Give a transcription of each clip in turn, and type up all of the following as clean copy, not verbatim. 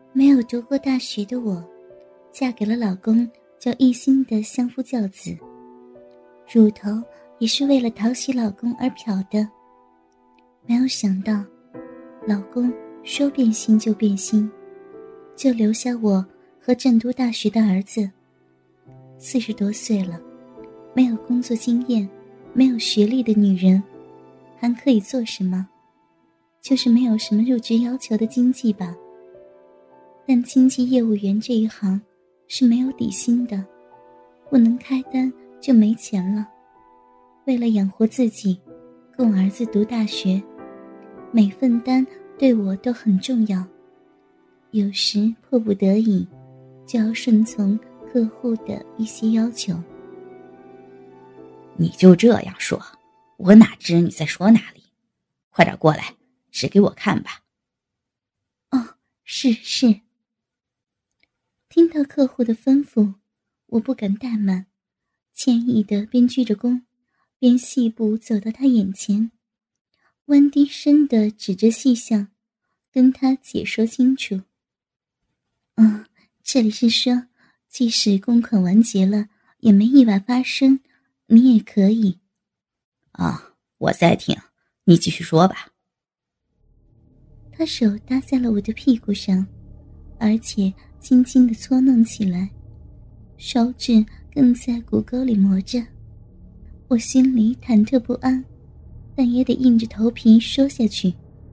没有读过大学的我，嫁给了老公就一心的相夫教子，乳头也是为了讨喜老公而漂的。没有想到，老公说变心就变心，就留下我和正读大学的儿子。40多岁了，没有工作经验，没有学历的女人，还可以做什么？就是没有什么入职要求的经济吧。但经纪业务员这一行是没有底薪的，不能开单就没钱了。为了养活自己，供儿子读大学，每份单对我都很重要。有时迫不得已，就要顺从客户的一些要求。 你就这样说，我哪知你在说哪里？快点过来，指给我看吧。 哦，是。听到客户的吩咐，我不敢怠慢，歉意地边鞠着躬，边细步走到他眼前，弯低身地指着细项，跟他解说清楚。这里是说，即使公款完结了，也没意外发生，你也可以。 我在听，你继续说吧。 他手搭在了我的屁股上，而且轻轻地搓弄起来，手指更在骨沟里磨着。我心里忐忑不安，但也得硬着头皮说下去。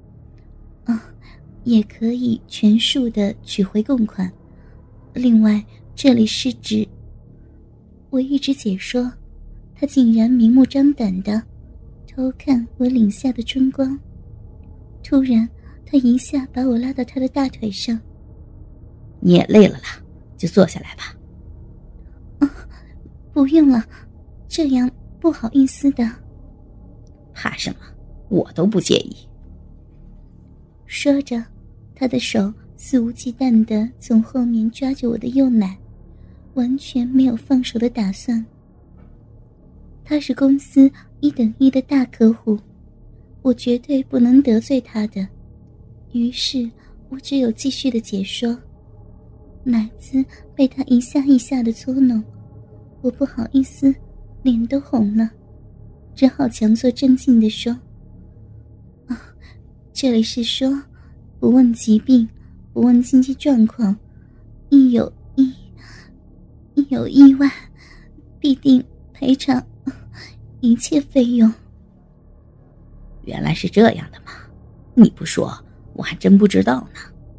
也可以全数的取回供款。另外，这里是指……我一直解说，他竟然明目张胆的偷看我领下的春光。突然，他一下把我拉到他的大腿上。 你也累了啦，就坐下来吧。 不用了，这样不好意思的。 怕什么？我都不介意。 说着，他的手肆无忌惮地从后面抓着我的右奶，完全没有放手的打算。他是公司1等1的大客户，我绝对不能得罪他的。于是我只有继续的解说。奶子被他一下一下的搓弄，我不好意思，脸都红了，只好强作镇静地说：这里是说，不问疾病，不问经济状况，一有意外，必定赔偿一切费用。 原来是这样的吗？你不说，我还真不知道呢。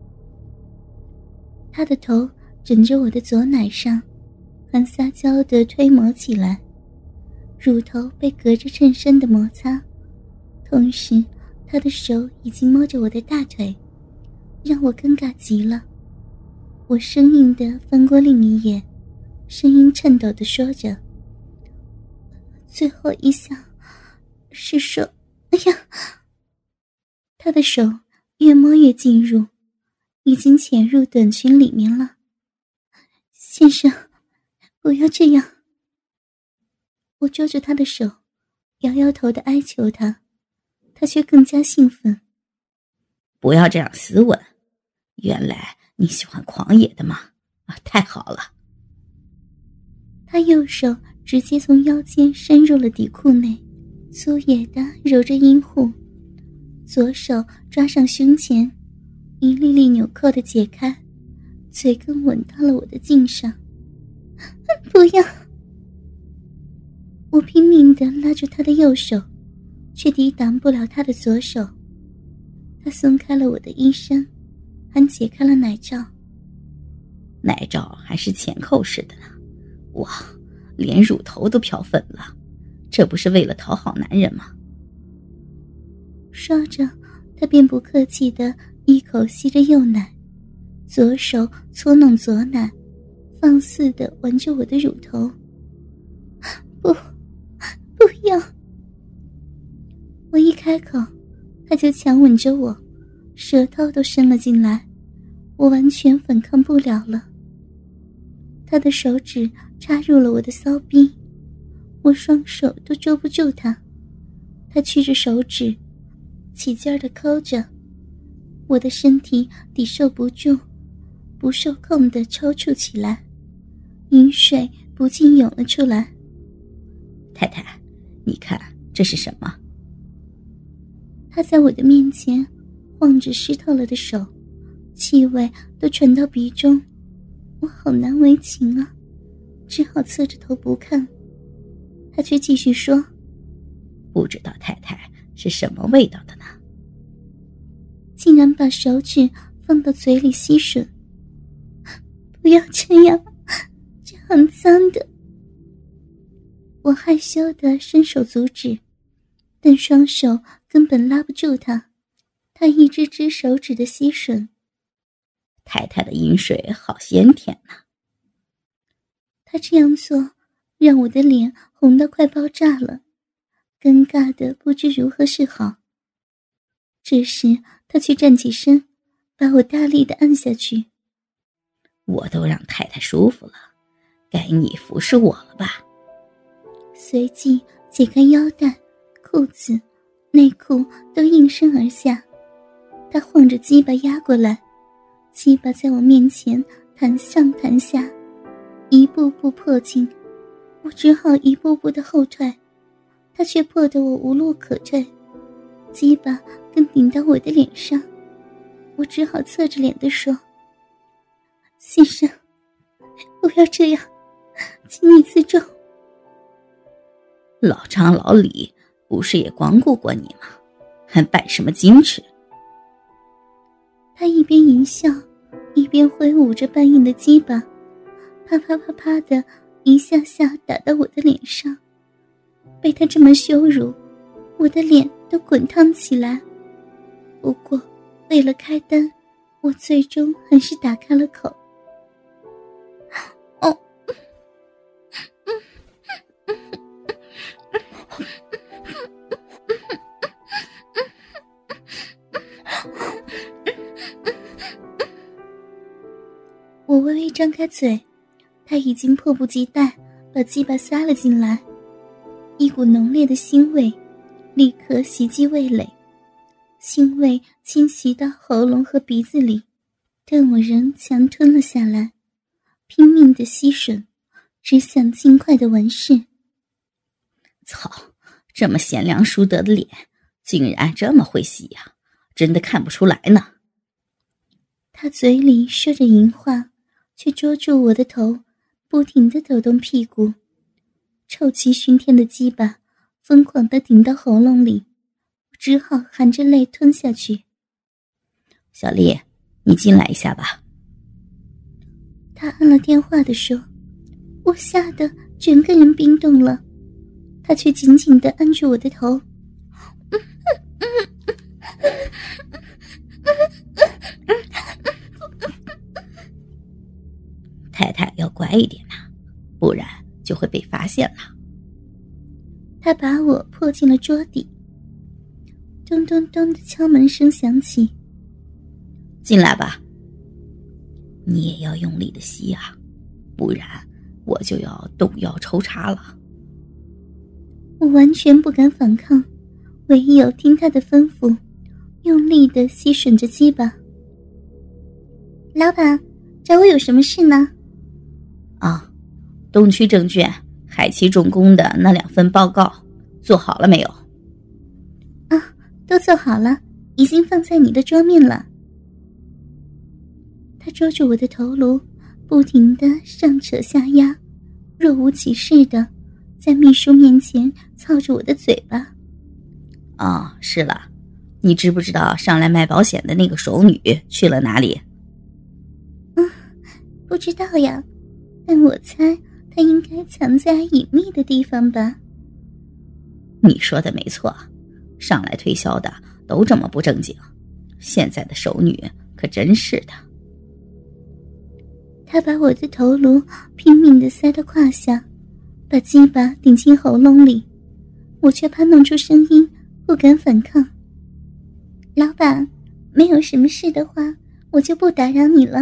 他的头枕着我的左奶上，还撒娇地推磨起来，乳头被隔着衬衫的摩擦，同时他的手已经摸着我的大腿，让我尴尬极了。我生硬地翻过另一眼，声音颤抖地说着：最后一项是说……哎呀！他的手越摸越进入，已经潜入短裙里面了。先生，不要这样。我捉住他的手，摇摇头地哀求他，他却更加兴奋。 不要这样死吻，原来你喜欢狂野的吗？太好了。 他右手直接从腰间深入了底裤内，粗野地揉着阴户，左手抓上胸前，一粒粒纽扣的解开，嘴更吻到了我的颈上。不要！我拼命地拉住他的右手，却抵挡不了他的左手。他松开了我的衣衫，还解开了奶罩。 奶罩还是前扣式的呢，哇，连乳头都飘粉了，这不是为了讨好男人吗？ 说着，他便不客气地一口吸着右奶，左手搓弄左奶，放肆地玩着我的乳头。不要！我一开口，他就强吻着我，舌头都伸了进来，我完全反抗不了了。他的手指插入了我的骚逼，我双手都捉不住他。他屈着手指，起劲儿地抠着，我的身体抵受不住， 不受控地抽搐起来，饮水不禁涌了出来。 太太，你看这是什么？ 他在我的面前晃着湿透了的手，气味都传到鼻中，我好难为情啊，只好侧着头不看。他却继续说， 不知道太太是什么味道的呢？ 竟然把手指放到嘴里吸吮。不要这样，这很脏的。我害羞地伸手阻止，但双手根本拉不住他，他一只只手指的吸吮。 太太的饮水好鲜甜呐。 他这样做让我的脸红到快爆炸了，尴尬的不知如何是好。这时他却站起身，把我大力的按下去。 我都让太太舒服了，该你服侍我了吧？ 随即解开腰带、裤子、内裤都应声而下。他晃着鸡巴压过来，鸡巴在我面前弹上弹下，一步步迫近，我只好一步步的后退，他却迫得我无路可退，鸡巴更顶到我的脸上，我只好侧着脸地说，先生，不要这样，请你自重。 老张老李不是也光顾过你吗？还摆什么矜持？ 他一边淫笑，一边挥舞着半硬的鸡巴，啪啪啪啪的一下下打到我的脸上。被他这么羞辱，我的脸都滚烫起来。不过为了开单，我最终还是打开了口。哦，我微微张开嘴，他已经迫不及待把鸡巴塞了进来，一股浓烈的腥味立刻袭击味蕾，腥味侵袭到喉咙和鼻子里，但我仍强吞了下来，拼命的吸吮，只想尽快的完事。 操，这么贤良淑德的脸，竟然这么会吸呀，真的看不出来呢。 他嘴里说着淫话，却捉住我的头，不停地抖动屁股，臭气熏天的鸡巴疯狂地顶到喉咙里，我只好含着泪吞下去。 小丽，你进来一下吧。 他按了电话的说，我吓得整个人冰冻了，他却紧紧地按住我的头。 太太要乖一点呐，不然就会被发现了。 他把我迫进了桌底，咚咚咚的敲门声响起。 进来吧。你也要用力的吸啊，不然我就要动腰抽插了。 我完全不敢反抗，唯有听他的吩咐，用力的吸吮着鸡巴。老板，找我有什么事呢？ 啊，东区证券海奇重工的那2份报告做好了没有？ 啊，都做好了，已经放在你的桌面了。他捉住我的头颅，不停地上扯下压，若无其事的在秘书面前操着我的嘴巴。 哦，是了，你知不知道上来卖保险的那个熟女去了哪里？ 不知道呀，但我猜她应该藏在隐秘的地方吧。 你说的没错，上来推销的都这么不正经，现在的熟女可真是的。 他把我的头颅拼命地塞到胯下，把鸡巴顶进喉咙里，我却怕弄出声音，不敢反抗。老板，没有什么事的话，我就不打扰你了。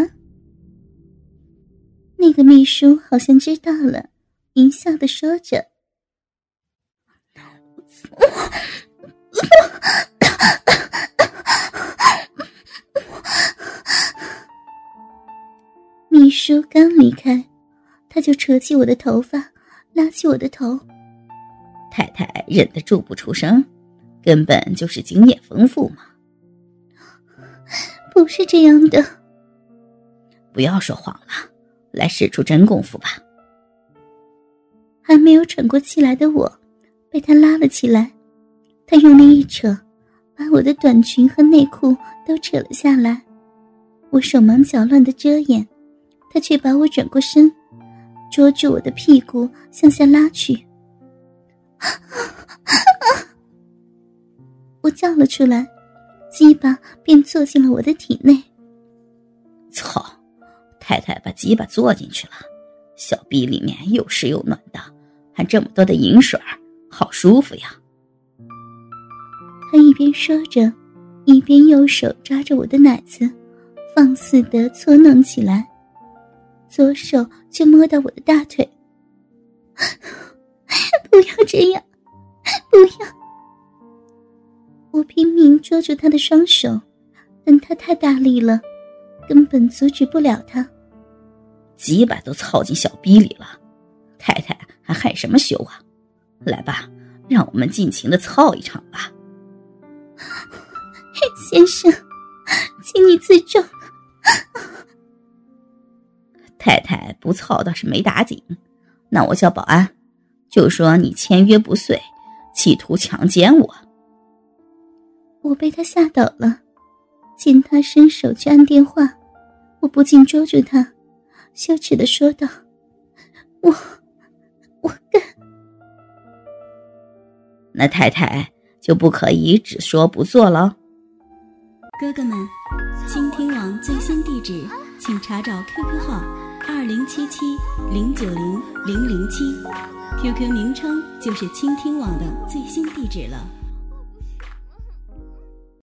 那个秘书好像知道了，淫笑地说着。 秘书刚离开，他就扯起我的头发，拉起我的头。 太太忍得住不出声，根本就是经验丰富嘛。 不是这样的。 不要说谎了，来使出真功夫吧。 还没有喘过气来的我被他拉了起来，他用力一扯，把我的短裙和内裤都扯了下来。我手忙脚乱地遮掩，他却把我转过身，捉住我的屁股向下拉去。我叫了出来，鸡巴便坐进了我的体内。 操，太太把鸡巴坐进去了，小臂里面又湿又暖的，还这么多的饮水，好舒服呀。 他一边说着，一边右手抓着我的奶子，放肆地搓弄起来，左手就摸到我的大腿。不要这样，不要！我拼命捉住他的双手，但他太大力了，根本阻止不了他。 鸡巴都操进小逼里了，太太还害什么羞啊？来吧，让我们尽情地操一场吧。 先生，请你自重。 太太不操倒是没打紧，那我叫保安，就说你签约不遂，企图强奸我。 我被他吓倒了，见他伸手去按电话，我不禁捉住他，羞耻地说道：我干。 那太太就不可以只说不做了？ 哥哥们，倾听网最新地址请查找 QQ 号2077090007，QQ 名称就是倾听网的最新地址了。